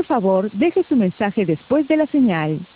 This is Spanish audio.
Por favor, deje su mensaje después de la señal.